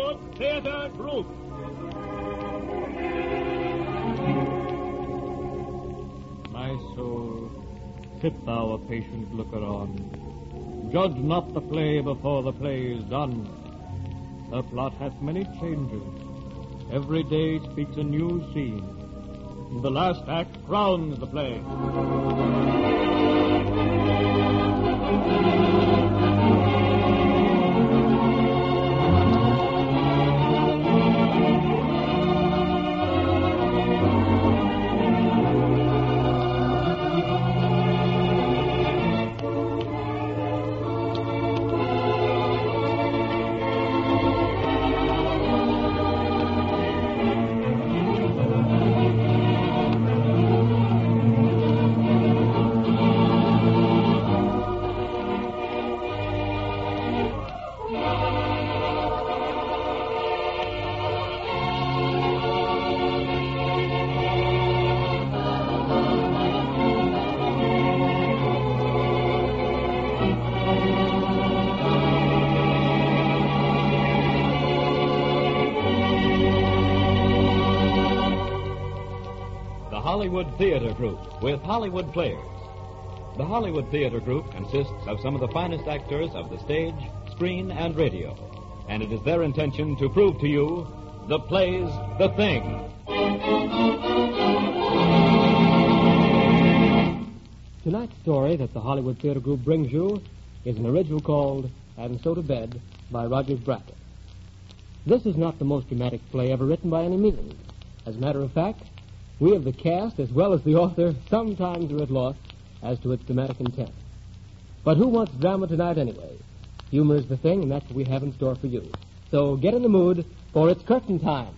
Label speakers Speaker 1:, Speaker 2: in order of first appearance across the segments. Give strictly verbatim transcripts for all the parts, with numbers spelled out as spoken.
Speaker 1: Hollywood Theater Group. My soul, sit thou a patient looker on. Judge not the play before the play is done. The plot hath many changes. Every day speaks a new scene. The last act crowns the play.
Speaker 2: Hollywood Theater Group with Hollywood Players. The Hollywood Theater Group consists of some of the finest actors of the stage, screen, and radio. And it is their intention to prove to you the play's the thing.
Speaker 3: Tonight's story that the Hollywood Theater Group brings you is an original called And So to Bed by Rogers Brackett. This is not the most dramatic play ever written by any means. As a matter of fact, we of the cast, as well as the author, sometimes are at loss as to its dramatic intent. But who wants drama tonight anyway? Humor is the thing, and that's what we have in store for you. So get in the mood, for it's curtain time.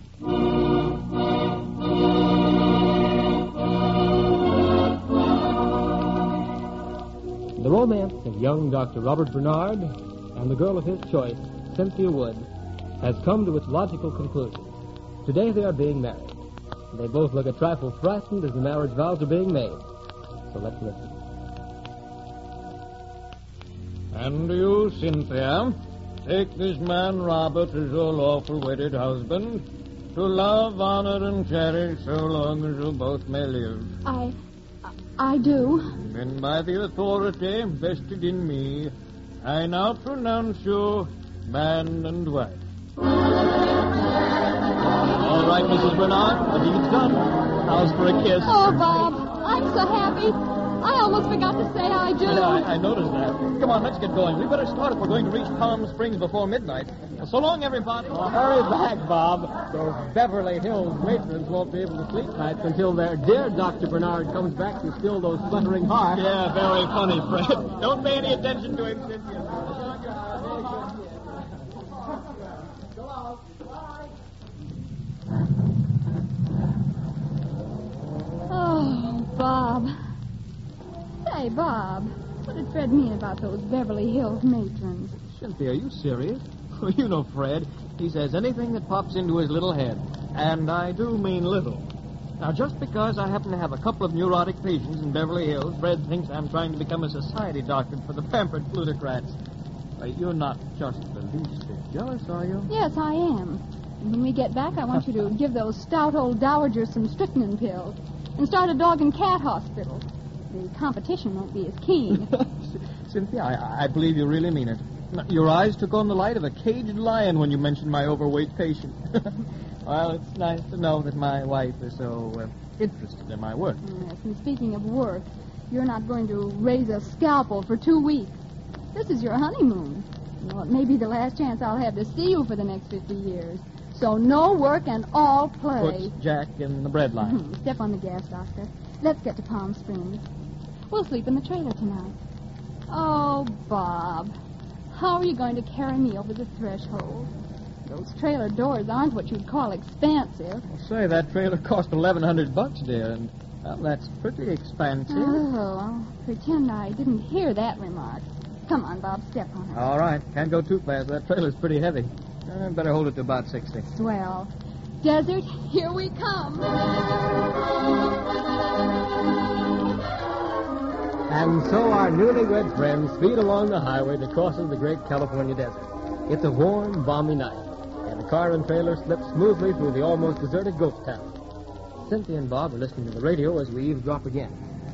Speaker 3: The romance of young Doctor Robert Bernard and the girl of his choice, Cynthia Wood, has come to its logical conclusion. Today they are being married. They both look a trifle frightened as the marriage vows are being made. So let's listen.
Speaker 1: And you, Cynthia, take this man Robert as your lawful wedded husband, to love, honor, and cherish so long as you both may live.
Speaker 4: I... I do.
Speaker 1: And by the authority vested in me, I now pronounce you man and wife. All right, Missus Bernard, the deed's done. How's for a kiss?
Speaker 4: Oh, Bob, I'm so happy. I almost forgot to say I do.
Speaker 1: Yeah, I, I noticed that. Come on, let's get going. We better start if we're going to reach Palm Springs before midnight. So long, everybody.
Speaker 3: Oh, hurry back, Bob. Those Beverly Hills matrons won't be able to sleep nights until their dear Doctor Bernard comes back to still those fluttering hearts.
Speaker 1: Yeah, very funny, Fred. Don't pay any attention to him, Cynthia.
Speaker 4: Oh, Bob. Say, Bob, what did Fred mean about those Beverly Hills matrons?
Speaker 1: Cynthia, are you serious? Well, you know Fred. He says anything that pops into his little head. And I do mean little. Now, just because I happen to have a couple of neurotic patients in Beverly Hills, Fred thinks I'm trying to become a society doctor for the pampered plutocrats. Uh, you're not just the least bit jealous, are you?
Speaker 4: Yes, I am. And when we get back, I want you to give those stout old dowagers some strychnine pills and start a dog and cat hospital. The competition won't be as keen.
Speaker 1: Cynthia, I, I believe you really mean it. Your eyes took on the light of a caged lion when you mentioned my overweight patient. Well, it's nice to know that my wife is so uh, interested in my work.
Speaker 4: Yes, and speaking of work, you're not going to raise a scalpel for two weeks. This is your honeymoon. Well, it may be the last chance I'll have to see you for the next fifty years. So no work and all play.
Speaker 1: Puts Jack in the bread line.
Speaker 4: Mm-hmm. Step on the gas, Doctor. Let's get to Palm Springs. We'll sleep in the trailer tonight. Oh, Bob. How are you going to carry me over the threshold? Those trailer doors aren't what you'd call expansive.
Speaker 1: Well, say, that trailer cost eleven hundred bucks, dear, and well, that's pretty expensive.
Speaker 4: Oh, I'll pretend I didn't hear that remark. Come on, Bob, step on it.
Speaker 1: All right. Can't go too fast. That trailer's pretty heavy. I better hold it to about sixty.
Speaker 4: Swell. Desert, here we come.
Speaker 3: And so our newlywed friends speed along the highway that crosses the great California desert. It's a warm, balmy night, and the car and trailer slipped smoothly through the almost deserted ghost town. Cynthia and Bob are listening to the radio as we eavesdrop again.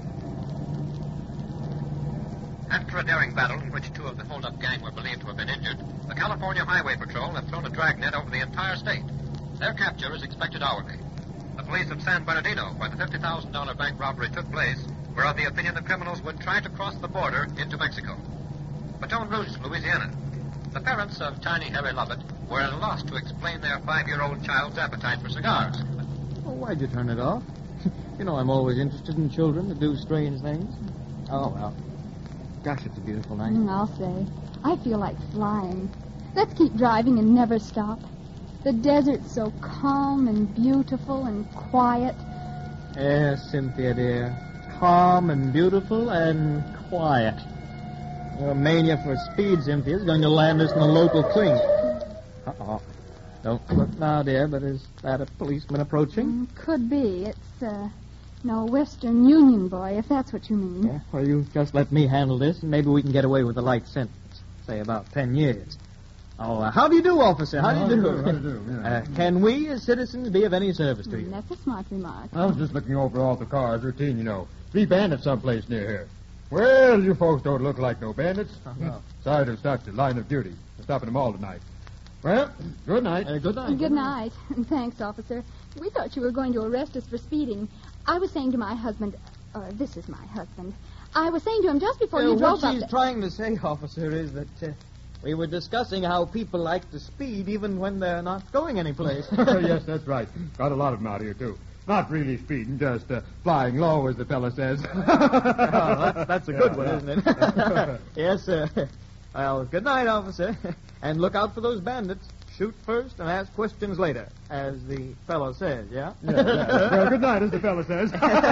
Speaker 5: After a daring battle in which two of the hold-up gang were believed to have been injured, the California Highway Patrol have thrown a dragnet over the entire state. Their capture is expected hourly. The police of San Bernardino, where the fifty thousand dollars bank robbery took place, were of the opinion that criminals would try to cross the border into Mexico. Baton Rouge, Louisiana. The parents of Tiny Harry Lovett were at a loss to explain their five-year-old child's appetite for cigars.
Speaker 1: Oh, why'd you turn it off? You know I'm always interested in children that do strange things. Oh, well. Gosh, it's a beautiful night.
Speaker 4: Mm, I'll say. I feel like flying. Let's keep driving and never stop. The desert's so calm and beautiful and quiet.
Speaker 1: Yes, Cynthia, dear. Calm and beautiful and quiet. Your mania for speed, Cynthia, is going to land us in a local clink. Uh-oh. Don't look now, dear, but is that a policeman approaching?
Speaker 4: Mm, could be. It's, uh, no Western Union boy, if that's what you mean.
Speaker 1: Yeah, well, you just let me handle this, and maybe we can get away with a light sentence. Say about ten years. Oh, uh, how do you do, officer? How do you do?
Speaker 6: How do you do? Yeah.
Speaker 1: Uh, can we, as citizens, be of any service to you?
Speaker 4: Mm, that's a smart remark.
Speaker 6: I was just looking over all the cars, routine, you know. Three bandits someplace near here. Well, you folks don't look like no bandits.
Speaker 1: Uh-huh.
Speaker 6: Sorry to start the line of duty. We're stopping them all tonight. Well, good night.
Speaker 1: Uh, good night.
Speaker 4: Good night. And thanks, officer. We thought you were going to arrest us for speeding. I was saying to my husband, uh, this is my husband. I was saying to him just before
Speaker 1: Uh,
Speaker 4: you drove
Speaker 1: what
Speaker 4: up...
Speaker 1: she's
Speaker 4: that-
Speaker 1: trying to say, officer, is that uh, we were discussing how people like to speed even when they're not going anyplace.
Speaker 6: Yes, that's right. Got a lot of them out here, too. Not really speeding, just uh, flying low, as the fella says.
Speaker 1: Oh, that's, that's a good
Speaker 6: Yeah,
Speaker 1: one,
Speaker 6: yeah.
Speaker 1: isn't it? Yes, sir. Well, good night, officer. And look out for those bandits. Shoot first and ask questions later, as the fellow says, yeah?
Speaker 6: Yeah, yeah. Well, good night, as the fella says.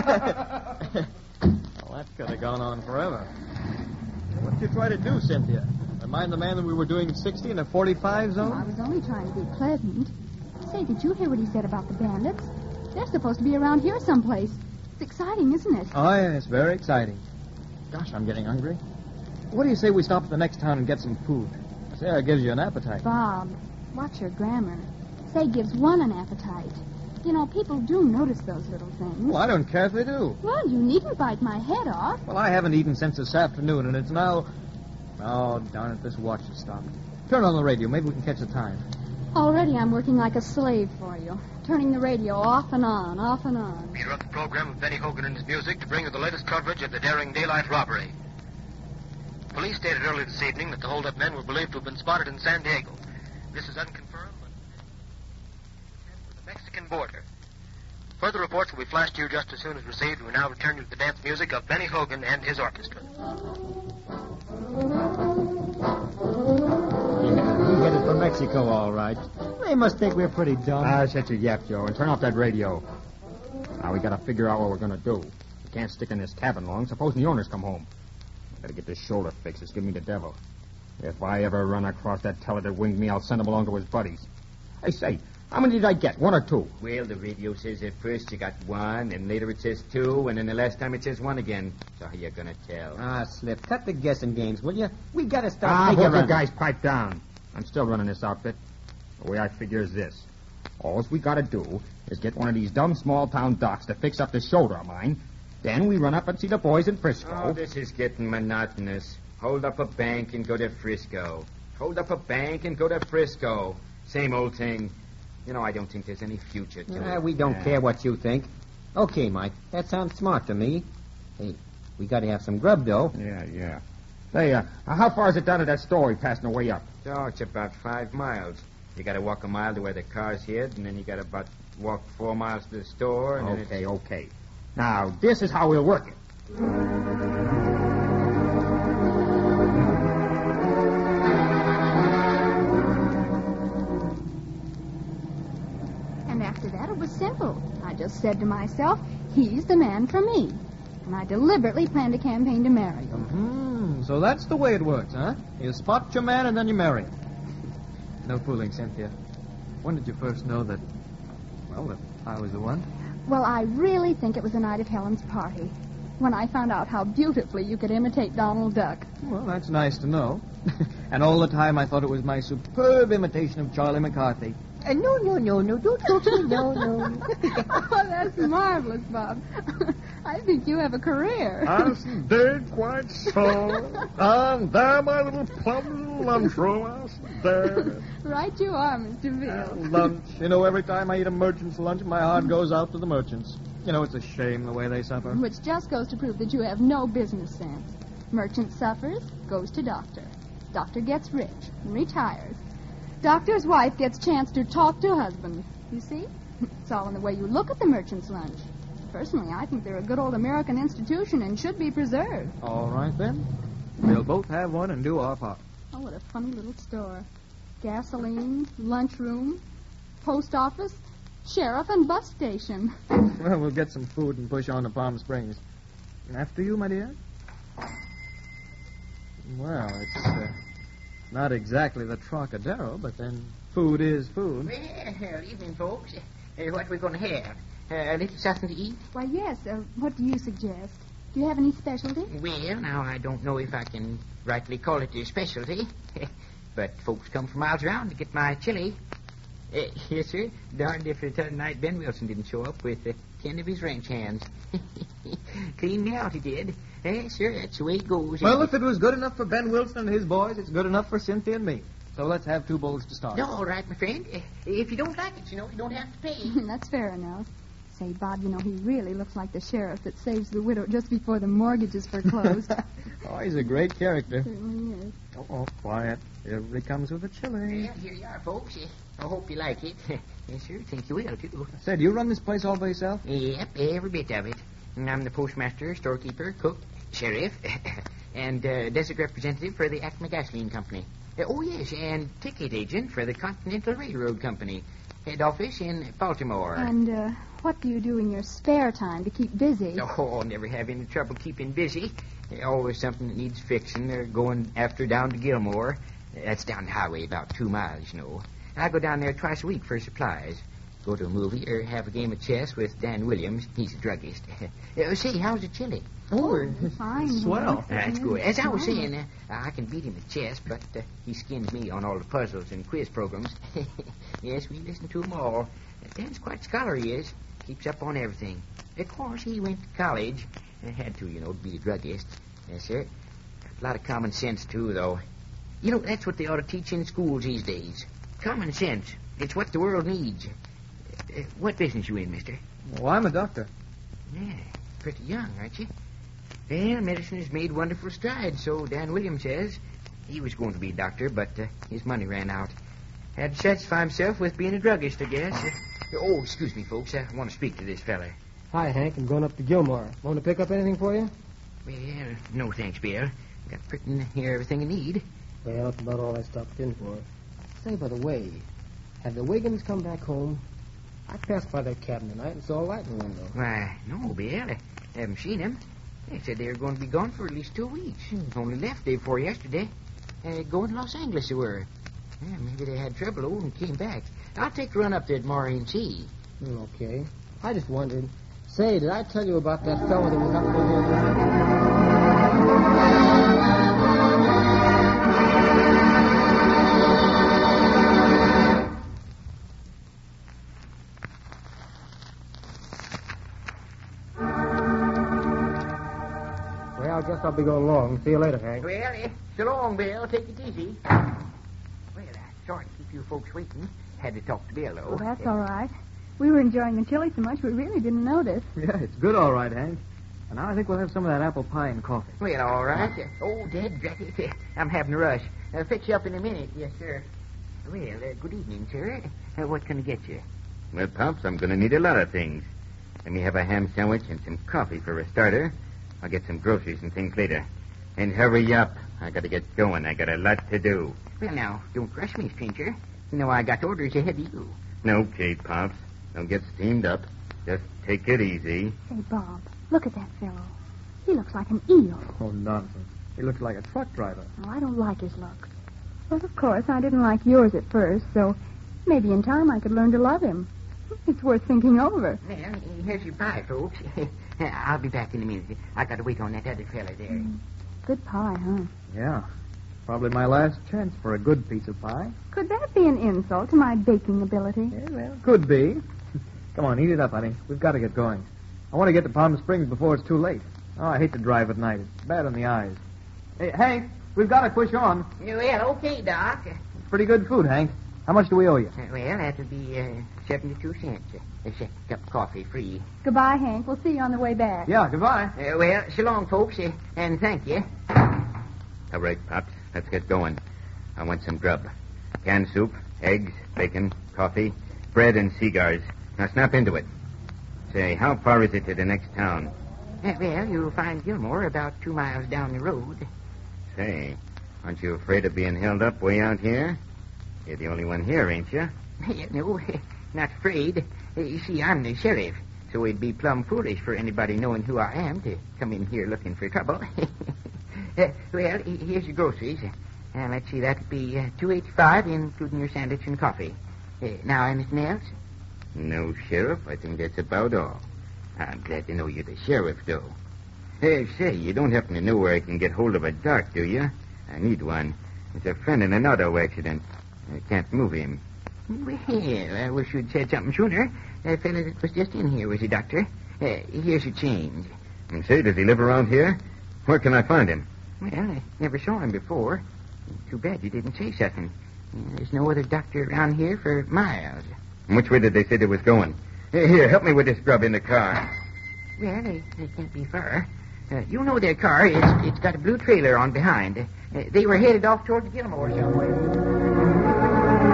Speaker 1: Well, that could have gone on forever. What'd you try to do, Cynthia? Remind the man that we were doing sixty in a forty-five
Speaker 4: I
Speaker 1: zone?
Speaker 4: was only trying to be pleasant. Say, did you hear what he said about the bandits? They're supposed to be around here someplace. It's exciting, isn't it?
Speaker 1: Oh, yes, very exciting. Gosh, I'm getting hungry. What do you say we stop at the next town and get some food? Sarah gives you an appetite.
Speaker 4: Bob, watch your grammar. Say gives one an appetite. You know, people do notice those little things.
Speaker 1: Well, I don't care if they do.
Speaker 4: Well, you needn't bite my head off.
Speaker 1: Well, I haven't eaten since this afternoon, and it's now... Oh, darn it, this watch has stopped. Turn on the radio. Maybe we can catch the time.
Speaker 4: Already I'm working like a slave for you. Turning the radio off and on, off and on.
Speaker 5: We interrupt the program of Benny Hogan and his music to bring you the latest coverage of the daring daylight robbery. Police stated earlier this evening that the hold-up men were believed to have been spotted in San Diego. This is unconfirmed, but the Mexican border. Further reports will be flashed to you just as soon as received. We now return you to the dance music of Benny Hogan and his orchestra.
Speaker 7: Yeah, we headed for Mexico, all right. They must think we're pretty dumb.
Speaker 6: Ah, shut your yap, Joe, and turn off that radio. Now, we gotta figure out what we're gonna do. We can't stick in this cabin long. Supposing the owners come home. Gotta get this shoulder fixed. It's giving me the devil. If I ever run across that teller that winged me, I'll send him along to his buddies. Hey, say, how many did I get? One or two?
Speaker 8: Well, the radio says at first you got one, and later it says two, and then the last time it says one again. So how you gonna tell?
Speaker 7: Ah, Slip, cut the guessing games, will you? We gotta start
Speaker 6: Ah, hold
Speaker 7: figuring.
Speaker 6: the guys pipe down. I'm still running this outfit. The way I figure is this. All we gotta do is get one of these dumb small-town docs to fix up this shoulder of mine. Then we run up and see the boys in Frisco.
Speaker 8: Oh, this is getting monotonous. Hold up a bank and go to Frisco. Hold up a bank and go to Frisco. Same old thing. You know, I don't think there's any future to
Speaker 7: Ah,
Speaker 8: it.
Speaker 7: we don't
Speaker 8: Yeah.
Speaker 7: care what you think. Okay, Mike, that sounds smart to me. Hey, we gotta have some grub, though.
Speaker 6: Yeah, yeah. Say, uh, how far is it down to that store we passed on the way up?
Speaker 8: Oh, it's about five miles. You gotta walk a mile to where the car's hid, and then you gotta about walk four miles to the store, and then it's...
Speaker 6: Okay, okay. Now, this is how we'll work it.
Speaker 4: And after that, it was simple. I just said to myself, he's the man for me. And I deliberately planned a campaign to marry him.
Speaker 1: Hmm, so that's the way it works, huh? You spot your man and then you marry him. No fooling, Cynthia. When did you first know that, well, that I was the one?
Speaker 4: Well, I really think it was the night of Helen's party, when I found out how beautifully you could imitate Donald Duck.
Speaker 1: Well, that's nice to know. And all the time I thought it was my superb imitation of Charlie McCarthy.
Speaker 7: Uh, no, no, no, no. Don't talk to me. No, no.
Speaker 4: Oh, that's marvelous, Bob. I think you have a career.
Speaker 6: Yes, indeed, quite so. And there, my little plum little lunchroom. Yes, there.
Speaker 4: Right you are, Mister Bill.
Speaker 1: Lunch. You know, every time I eat a merchant's lunch, my heart goes out to the merchants. You know, it's a shame the way they suffer.
Speaker 4: Which just goes to prove that you have no business sense. Merchant suffers, goes to doctor. Doctor gets rich and retires. Doctor's wife gets chance to talk to husband. You see? It's all in the way you look at the merchant's lunch. Personally, I think they're a good old American institution and should be preserved.
Speaker 1: All right, then. We'll both have one and do our part.
Speaker 4: Oh, what a funny little store. Gasoline, lunchroom, post office, sheriff, and bus station.
Speaker 1: Well, we'll get some food and push on to Palm Springs. And after you, my dear? Well, it's uh, not exactly the Trocadero, but then food is food.
Speaker 7: Well, evening, folks. Uh, what are we going to have? Uh, a little something to eat?
Speaker 4: Why, yes. Uh, what do you suggest? Do you have any specialty?
Speaker 7: Well, now, I don't know if I can rightly call it a specialty. But folks come from miles around to get my chili. Uh, yes, sir. Darned if the other night Ben Wilson didn't show up with uh, ten of his ranch hands. Cleaned me out, he did. Eh, sir, that's the way it goes.
Speaker 1: Well, if it was good enough for Ben Wilson and his boys, it's good enough for Cynthia and me. So let's have two bowls to start.
Speaker 7: No, all right, my friend. Uh, if you don't like it, you know, you don't have to pay.
Speaker 4: That's fair enough. Say, Bob, you know, he really looks like the sheriff that saves the widow just before the mortgage is foreclosed.
Speaker 1: Oh, he's a great character.
Speaker 4: Certainly is.
Speaker 1: Oh, oh, quiet. Here he comes with the chili.
Speaker 7: Well, here you are, folks. Uh, I hope you like it. Yes, sir, think you will, too.
Speaker 1: I said, you run this place all by yourself?
Speaker 7: Yep, every bit of it. And I'm the postmaster, storekeeper, cook, sheriff, and uh, desert representative for the Acme Gasoline Company. Uh, oh, yes, and ticket agent for the Continental Railroad Company. Head office in Baltimore.
Speaker 4: And uh, what do you do in your spare time to keep busy?
Speaker 7: Oh, never have any trouble keeping busy. Uh, always something that needs fixing. They're going after down to Gilmore. Uh, that's down the highway about two miles, you know. I go down there twice a week for supplies. Go to a movie or have a game of chess with Dan Williams. He's a druggist. uh, say, how's the chili?
Speaker 1: Oh,
Speaker 4: fine.
Speaker 1: swell.
Speaker 7: That's good. As I was saying, uh, I can beat him at chess, but uh, he skins me on all the puzzles and quiz programs. Yes, we listen to 'em all. Uh, Dan's quite a scholar, he is. Keeps up on everything. Of course, he went to college. Uh, had to, you know, to be a druggist. Yes, sir. A lot of common sense, too, though. You know, that's what they ought to teach in schools these days. Common sense. It's what the world needs. Uh, what business you in, mister?
Speaker 1: Well, I'm a doctor.
Speaker 7: Yeah, pretty young, aren't you? Well, medicine has made wonderful strides, so Dan Williams says. He was going to be a doctor, but uh, his money ran out. Had to satisfy himself with being a druggist, I guess. Uh, oh, excuse me, folks. I want to speak to this fella.
Speaker 3: Hi, Hank. I'm going up to Gilmore. Want to pick up anything for you?
Speaker 7: Well, no thanks, Bill. Got pretty near everything I need.
Speaker 3: Well, that's about all I stopped in for. Say, by the way, have the Wiggins come back home? I passed by their cabin tonight and saw a light in the window.
Speaker 7: Why, no, Bill. I haven't seen him. They said they were going to be gone for at least two weeks. Only left day before yesterday. Uh, going to Los Angeles they were. Yeah, maybe they had trouble over and came back. I'll take a run up there tomorrow and see.
Speaker 3: Mm, okay. I just wondered. Say, did I tell you about that fellow that was up there? Well, I guess I'll be going along. See you later, Hank.
Speaker 7: Well, eh, so long, Bill. Take it easy. Well, I'm sorry to keep you folks waiting. Had to talk to Bill, though.
Speaker 4: Well, that's all right. We were enjoying the chili so much we really didn't notice.
Speaker 1: Yeah, it's good, all right, Hank. And now I think we'll have some of that apple pie and coffee.
Speaker 7: Well, all right. Uh, oh, Dad, Jackie, I'm having a rush. I'll fix you up in a minute. Yes, sir. Well, uh, good evening, sir. Uh, what can I get you?
Speaker 8: Well, Pops, I'm going to need a lot of things. Let me have a ham sandwich and some coffee for a starter. I'll get some groceries and things later. And hurry up. I got to get going. I got a lot to do.
Speaker 7: Well, now, don't rush me, stranger. You know I got orders ahead of you.
Speaker 8: Okay, Pops. Don't get steamed up. Just take it easy.
Speaker 4: Say, Bob, look at that fellow. He looks like an eel.
Speaker 1: Oh, nonsense. He looks like a truck driver.
Speaker 4: Oh, I don't like his looks. Well, of course, I didn't like yours at first, so maybe in time I could learn to love him. It's worth thinking over.
Speaker 7: Well, here's your pie, folks. I'll be back in a minute. I got to wait on that other fella there.
Speaker 4: Mm. Good pie, huh?
Speaker 1: Yeah. Probably my last chance for a good piece of pie.
Speaker 4: Could that be an insult to my baking ability?
Speaker 1: Yeah, well, could be. Come on, eat it up, honey. We've got to get going. I want to get to Palm Springs before it's too late. Oh, I hate to drive at night. It's bad on the eyes. Hey, Hank, we've got to push on.
Speaker 7: Well, okay, Doc.
Speaker 1: Pretty good food, Hank. How much do we owe you?
Speaker 7: Uh, well, that'll be uh, seventy-two cents. Uh, a second cup of coffee free.
Speaker 4: Goodbye, Hank. We'll see you on the way back.
Speaker 1: Yeah, goodbye.
Speaker 7: Uh, well, so long, folks, uh, and thank you.
Speaker 8: All right, Pops. Let's get going. I want some grub. Canned soup, eggs, bacon, coffee, bread, and cigars. Now snap into it. Say, how far is it to the next town?
Speaker 7: Uh, well, you'll find Gilmore about two miles down the road.
Speaker 8: Say, aren't you afraid of being held up way out here? You're the only one here, ain't you?
Speaker 7: No, not afraid. Uh, You see, I'm the sheriff, so it'd be plumb foolish for anybody knowing who I am to come in here looking for trouble. uh, well, he- here's your groceries. Uh, let's see, that'd be uh, two eighty-five, including your sandwich and coffee. Uh, now, anything else?
Speaker 8: No, Sheriff. I think that's about all. I'm glad to know you're the sheriff, though. Hey, say, you don't happen to know where I can get hold of a doc, do you? I need one. It's a friend in an auto accident. I can't move him.
Speaker 7: Well, I wish you'd said something sooner. That fellow that was just in here was a doctor. Uh, here's your change.
Speaker 8: And say, does he live around here? Where can I find him?
Speaker 7: Well, I never saw him before. Too bad you didn't say something. Uh, There's no other doctor around here for miles.
Speaker 8: And which way did they say they was going? Hey, here, help me with this grub in the car.
Speaker 7: Well, they, they can't be far. Uh, you know their car. It's, it's got a blue trailer on behind. Uh, they were headed off toward Gilmore somewhere.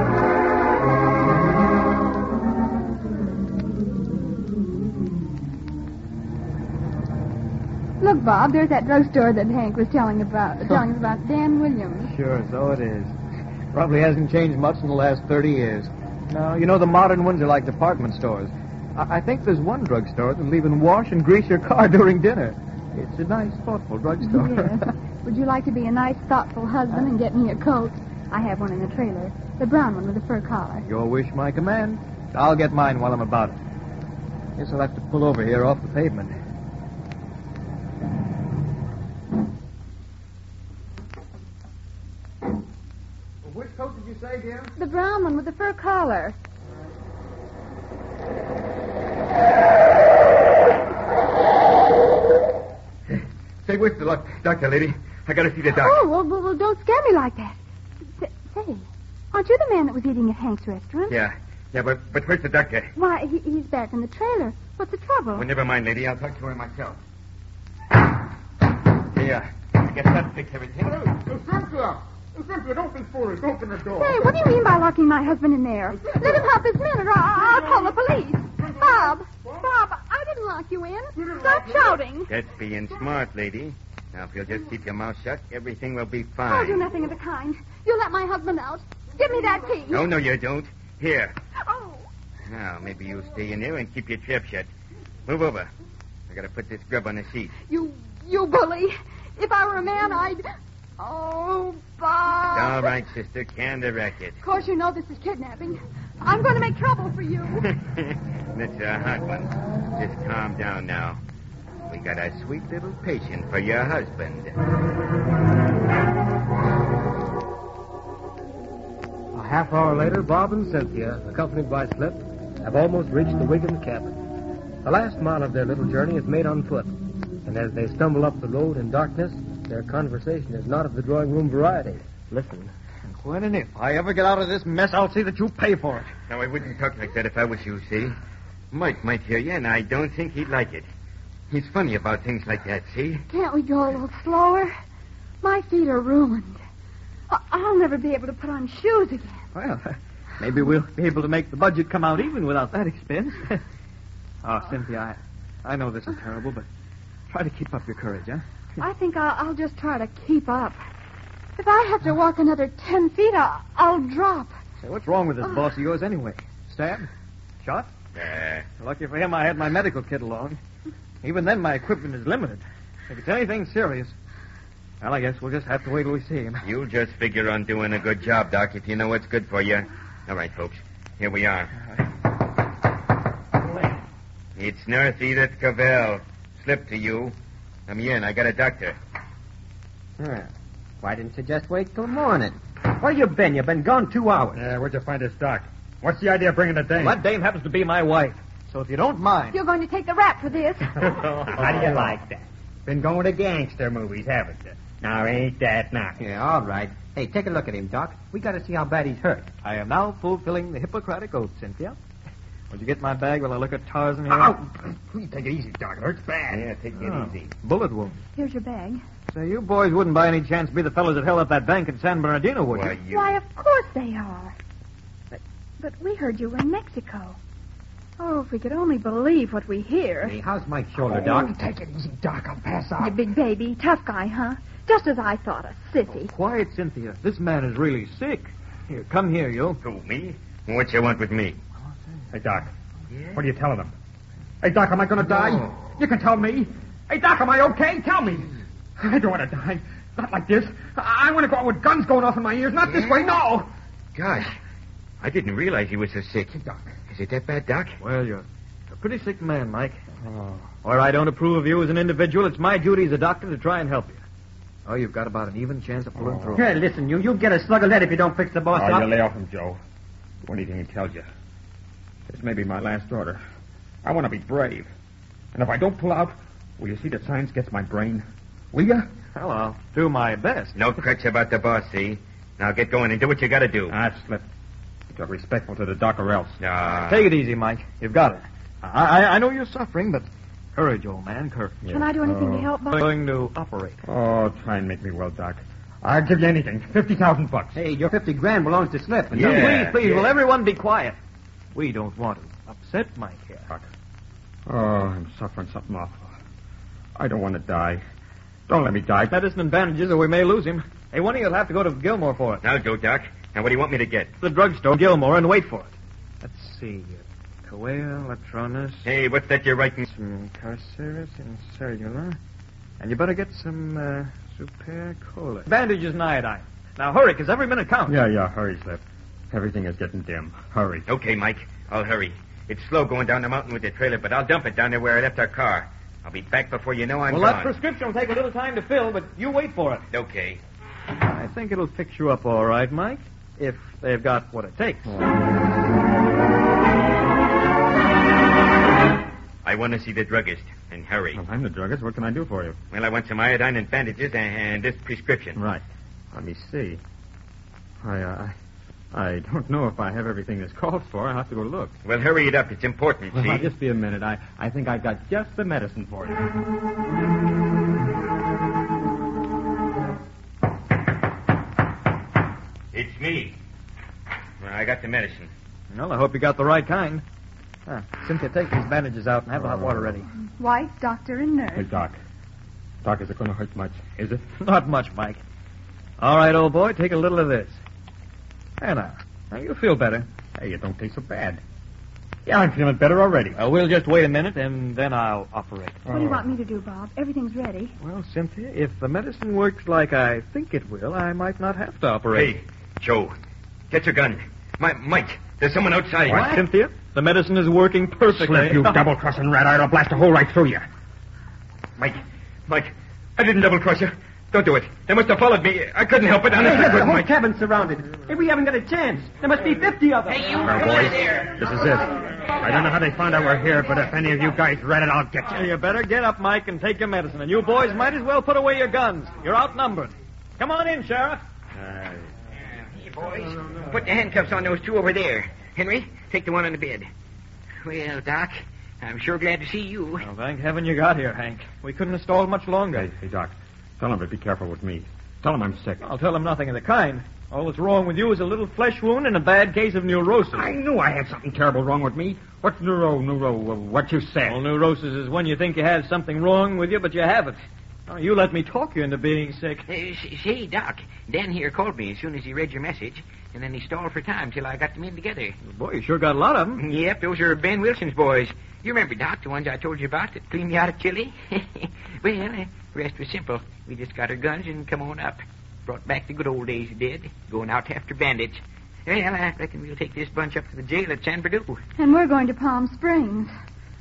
Speaker 4: Look, Bob, there's that drugstore that Hank was telling about, telling us about. Dan Williams.
Speaker 1: Sure, so it is. Probably hasn't changed much in the last thirty years. No, you know, the modern ones are like department stores. I, I think there's one drugstore that'll even wash and grease your car during dinner. It's a nice, thoughtful drugstore.
Speaker 4: Yes. Would you like to be a nice, thoughtful husband and get me a coat? I have one in the trailer. The brown one with the fur collar.
Speaker 1: Your wish, my command. I'll get mine while I'm about it. Guess I'll have to pull over here off the pavement. Which coat did you say, dear?
Speaker 4: The brown one with the fur collar.
Speaker 8: Say, where's the doc- doctor, lady? I gotta see the doc.
Speaker 4: Oh, well, well, well, don't scare me like that. S- say, aren't you the man that was eating at Hank's restaurant?
Speaker 8: Yeah, yeah, but but where's the doctor?
Speaker 4: Why, he, he's back in the trailer. What's the trouble?
Speaker 8: Well, never mind, lady. I'll talk to her myself. Here, I guess that fixed everything.
Speaker 6: Cynthia, don't be foolish. Open the door.
Speaker 4: Say, what do you mean by locking my husband in there? Let him out this minute or I- I'll call the police. Bob, Bob, I didn't lock you in. Stop shouting.
Speaker 8: That's being smart, lady. Now, if you'll just keep your mouth shut, everything will be
Speaker 4: I'll do
Speaker 8: fine.
Speaker 4: nothing of the kind. You let my husband out. Give me that key.
Speaker 8: No, no, you don't. Here.
Speaker 4: Oh,
Speaker 8: Now, maybe you'll stay in there and keep your trap shut. Move over. I gotta put this grub on the seat.
Speaker 4: you, you bully. If I were a man, I'd... Oh, Bob.
Speaker 8: All right, sister. Can the racket.
Speaker 4: Of course, you know this is kidnapping. I'm going to make trouble for you.
Speaker 8: That's a hot one. Just calm down now. We got a sweet little patient for your husband.
Speaker 3: A half hour later, Bob and Cynthia, accompanied by Slip, have almost reached the Wiggins cabin. The last mile of their little journey is made on foot, and as they stumble up the road in darkness, their conversation is not of the drawing room variety.
Speaker 1: Listen, when and if I ever get out of this mess, I'll see that you pay for it.
Speaker 8: Now, I wouldn't talk like that if I was you, see? Mike might hear you, and I don't think he'd like it. He's funny about things like that, see?
Speaker 4: Can't we go a little slower? My feet are ruined. I- I'll never be able to put on shoes again.
Speaker 1: Well, maybe we'll be able to make the budget come out even without that expense. Oh, Cynthia, I, I know this is terrible, but try to keep up your courage, huh?
Speaker 4: I think I'll, I'll just try to keep up. If I have to walk another ten feet, I'll, I'll drop.
Speaker 1: Say, what's wrong with this boss of yours anyway? Stabbed? Shot?
Speaker 8: Uh,
Speaker 1: Lucky for him, I had my medical kit along. Even then, my equipment is limited. If it's anything serious, well, I guess we'll just have to wait till we see him.
Speaker 8: you'll just figure on doing a good job, Doc, if you know what's good for you. All right, folks. Here we are. It's Nurse Edith Cavell. Slip to you. Come in. I got a doctor.
Speaker 1: Yeah.
Speaker 9: Why didn't you just wait till morning? Where you been? You've been gone two hours.
Speaker 6: Yeah, where'd you find this doc? What's the idea of bringing the dame?
Speaker 1: Well, that dame happens to be my wife. So if you don't mind...
Speaker 4: You're going to take the rap for this.
Speaker 8: How do you like that? Been going to gangster movies, haven't you? Now, ain't that nice?
Speaker 9: Yeah, all right. Hey, take a look at him, Doc. We got to see how bad he's hurt.
Speaker 1: I am now fulfilling the Hippocratic Oath, Cynthia. Would you get my bag while I look at Tarzan here?
Speaker 6: Ow! Please take it easy, Doc. It hurts bad.
Speaker 8: Yeah, take it
Speaker 1: Oh,
Speaker 8: easy.
Speaker 1: bullet wound.
Speaker 4: Here's your bag.
Speaker 1: Say, you boys wouldn't by any chance be the fellows that held up that bank in San Bernardino, would
Speaker 8: Why,
Speaker 1: you?
Speaker 8: you...
Speaker 4: Why, of course they are. But, but we heard you were in Mexico. Oh, if we could only believe what we hear.
Speaker 9: Hey, how's Mike's shoulder, Doc?
Speaker 6: Oh, take it easy, Doc. I'll pass
Speaker 4: You
Speaker 6: out.
Speaker 4: big baby, tough guy, huh? Just as I thought, a sissy.
Speaker 1: Quiet, Cynthia. This man is really sick. Here, come here, you.
Speaker 8: Who, me? What you want with me?
Speaker 6: Hey, Doc. What are you telling them? Hey, Doc, am I going to die? You can tell me. Hey, Doc, am I okay? Tell me. I don't want to die. Not like this. I, I want to go out with guns going off in my ears. Not this way, no.
Speaker 8: Gosh, I didn't realize you were so sick.
Speaker 6: Doc.
Speaker 8: Is it that bad, Doc?
Speaker 1: Well, you're a pretty sick man, Mike. Oh. Or I don't approve of you as an individual. It's my duty as a doctor to try and help you. Oh, you've got about an even chance of pulling through.
Speaker 9: Hey, listen, you. You'll get a slug of lead if you don't fix the boss
Speaker 6: Oh,
Speaker 9: up.
Speaker 6: you lay off him, Joe. Do anything he tells you. This may be my last order. I want to be brave. And if I don't pull out, will you see that science gets my brain? Will you?
Speaker 1: Well, I'll do my best.
Speaker 8: No crutch about the boss, see? Now get going and do what you gotta do.
Speaker 6: I've slipped. You're respectful to the doc or else.
Speaker 8: Ah.
Speaker 1: Take it easy, Mike. You've got it. I, I, I know you're suffering, but courage, old man, courage.
Speaker 4: Can I do anything to help,
Speaker 1: I'm
Speaker 4: Bob?
Speaker 1: going to operate.
Speaker 6: Oh, try and make me well, Doc. I'll give you anything. Fifty thousand bucks.
Speaker 9: Hey, your fifty grand belongs to Slip. And
Speaker 8: Yeah.
Speaker 1: Please, please,
Speaker 8: yeah.
Speaker 1: will everyone be quiet? We don't want to upset Mike here.
Speaker 6: Doc. Oh, I'm suffering something awful. I don't want to die. Don't let me die.
Speaker 1: Medicine and bandages, or we may lose him. Hey, one of you will have to go to Gilmore for it.
Speaker 8: Now go, Doc. Now what do you want me to get?
Speaker 1: The drugstore, Gilmore, and wait for it. Let's see. Coea, Latronus,
Speaker 8: Hey, what's that you're writing?
Speaker 1: some Carceris and Cellular. And you better get some uh, Super Cola. Bandages and iodine. Now hurry, because every minute counts.
Speaker 6: Yeah, yeah, hurry, Slip. Everything is getting dim. Hurry.
Speaker 8: Okay, Mike. I'll hurry. It's slow going down the mountain with the trailer, but I'll dump it down there where I left our car. I'll be back before you know I'm
Speaker 1: Well,
Speaker 8: gone.
Speaker 1: that prescription will take a little time to fill, but you wait for it.
Speaker 8: Okay.
Speaker 1: I think it'll fix you up all right, Mike, if they've got what it takes.
Speaker 8: I want to see the druggist, and hurry.
Speaker 6: Well, I'm the druggist. What can I do for you?
Speaker 8: Well, I want some iodine and bandages and, and this prescription.
Speaker 6: Right. Let me see. I, uh, I don't know if I have everything that's called for. I'll have to go look.
Speaker 8: Well, hurry it up. It's important,
Speaker 6: Well,
Speaker 8: see?
Speaker 6: now, just be a minute. I, I think I've got just the medicine for you.
Speaker 8: It's me. Well, I got the medicine.
Speaker 1: Well, I hope you got the right kind. Ah, Cynthia, take these bandages out and have the hot water ready.
Speaker 4: Wife, doctor, and nurse.
Speaker 6: Hey, Doc. Doc, is it going to hurt much? Is it?
Speaker 1: Not much, Mike. All right, old boy, take a little of this. There now. Now you feel better.
Speaker 6: Hey, it don't taste so bad. Yeah, I'm feeling better already.
Speaker 1: Uh, we'll just wait a minute, and then I'll operate.
Speaker 4: What do you want me to do, Bob? Everything's ready.
Speaker 1: Well, Cynthia, if the medicine works like I think it will, I might not have to operate.
Speaker 8: Hey, Joe, get your gun. My, Mike, there's someone outside.
Speaker 1: What? Cynthia, the medicine is working perfectly.
Speaker 6: Slip, you double-crossing rat. I'll blast a hole right through you.
Speaker 8: Mike, Mike, I didn't double-cross you. Don't do it. They must have followed me. I couldn't help it. Honestly, I
Speaker 9: Hey, the
Speaker 8: couldn't,
Speaker 9: whole
Speaker 8: Mike.
Speaker 9: cabin's surrounded. Hey, we haven't got a chance. There must be fifty of them.
Speaker 7: Hey, you
Speaker 6: Now,
Speaker 7: come
Speaker 6: boys,
Speaker 7: in there.
Speaker 6: this is it. I don't know how they found out we're here, but if any of you guys rat it, I'll get
Speaker 1: Well,
Speaker 6: you.
Speaker 1: you better get up, Mike, and take your medicine. And you boys might as well put away your guns. You're outnumbered. Come on in, Sheriff.
Speaker 6: Uh,
Speaker 7: Hey, boys, put the handcuffs on those two over there. Henry, take the one on the bed. Well, Doc, I'm sure glad to see you.
Speaker 1: Well, thank heaven you got here, Hank. We couldn't have stalled much longer.
Speaker 6: hey, hey, Doc. Tell him to be careful with me. Tell him I'm sick.
Speaker 1: I'll tell him nothing of the kind. All that's wrong with you is a little flesh wound and a bad case of neurosis.
Speaker 6: I knew I had something terrible wrong with me. What's neuro, neuro, uh, what you said?
Speaker 1: Well, neurosis is when you think you have something wrong with you, but you haven't. Oh, you let me talk you into being sick.
Speaker 7: Uh, say, Doc, Dan here called me as soon as he read your message, and then he stalled for time till I got them in together.
Speaker 1: Boy, you sure got a lot of them.
Speaker 7: Yep, those are Ben Wilson's boys. You remember, Doc, the ones I told you about that cleaned me out of Chile? Well, uh, rest was simple. We just got our guns and come on up. Brought back the good old days, we did. Going out after bandits. Well, I reckon we'll take this bunch up to the jail at San Bernardino.
Speaker 4: And we're going to Palm Springs.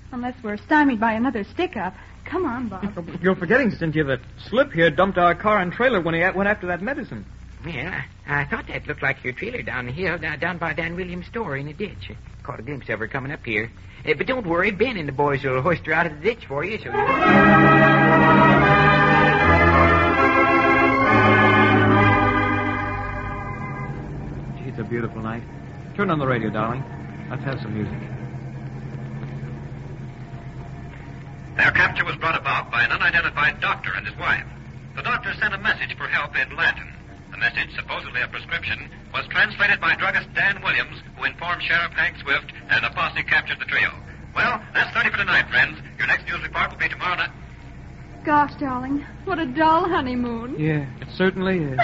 Speaker 4: Unless we're stymied by another stick-up. Come on, Bob.
Speaker 1: You're forgetting, Cynthia, that Slip here dumped our car and trailer when he went after that medicine.
Speaker 7: Well, I, I thought that looked like your trailer down the hill, down, down by Dan Williams' store in the ditch. I caught a glimpse of her coming up here. Uh, but don't worry, Ben and the boys will hoist her out of the ditch for you. So.
Speaker 1: Gee, it's a beautiful night. Turn on the radio, darling. Let's have some music.
Speaker 5: Their capture was brought about by an unidentified doctor and his wife. The doctor sent a message for help in Latin. The message, supposedly a prescription, was translated by druggist Dan Williams, who informed Sheriff Hank Swift, and a posse captured the trio. Well, that's thirty for tonight, friends. Your next news report will be tomorrow night.
Speaker 4: Gosh, darling, what a dull honeymoon.
Speaker 1: Yeah, it certainly is.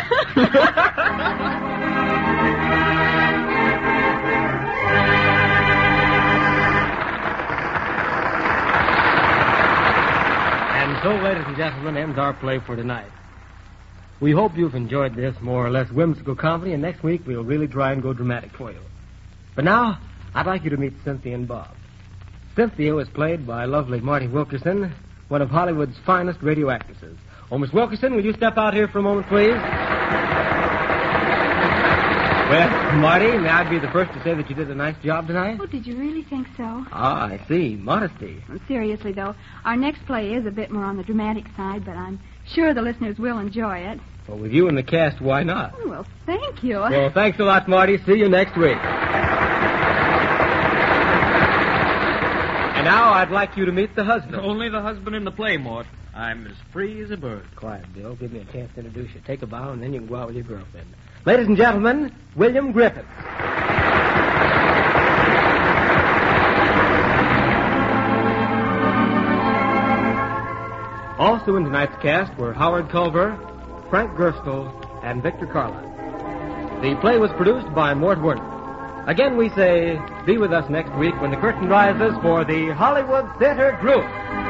Speaker 3: And so, ladies and gentlemen, ends our play for tonight. We hope you've enjoyed this more or less whimsical comedy, and next week we'll really try and go dramatic for you. But now, I'd like you to meet Cynthia and Bob. Cynthia was played by lovely Marty Wilkerson, one of Hollywood's finest radio actresses. Oh, Miss Wilkerson, will you step out here for a moment, please? Well, Marty, may I be the first to say that you did a nice job tonight?
Speaker 4: Oh, did you really think so?
Speaker 3: Ah, I see. Modesty.
Speaker 4: Well, seriously, though, our next play is a bit more on the dramatic side, but I'm sure the listeners will enjoy it.
Speaker 3: Well, with you in the cast, why not?
Speaker 4: Oh, well, thank you.
Speaker 3: Well, thanks a lot, Marty. See you next week. And now I'd like you to meet the husband.
Speaker 1: Only the husband in the play, Mort. I'm as free as a bird.
Speaker 3: Quiet, Bill. Give me a chance to introduce you. Take a bow, and then you can go out with your girlfriend. Ladies and gentlemen, William Griffith. Also in tonight's cast were Howard Culver, Frank Gerstle, and Victor Carlisle. The play was produced by Mort Werner. Again, we say, be with us next week when the curtain rises for the Hollywood Theater Group.